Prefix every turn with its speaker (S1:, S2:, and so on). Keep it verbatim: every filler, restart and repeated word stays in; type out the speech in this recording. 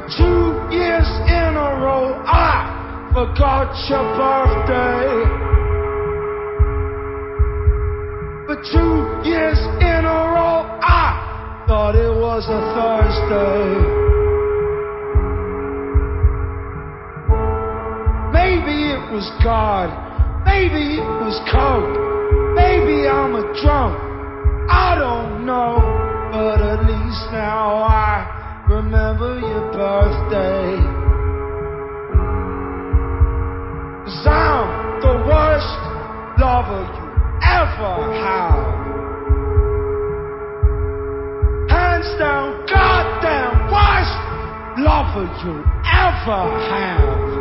S1: For two years in a row, I forgot your birthday. For two years in a row, I thought it was a Thursday. Maybe it was God, maybe it was coke, maybe I'm a drunk, I don't know. But at least now I remember your birthday. 'Cause I'm the worst lover you ever had. Hands down, goddamn worst lover you ever had.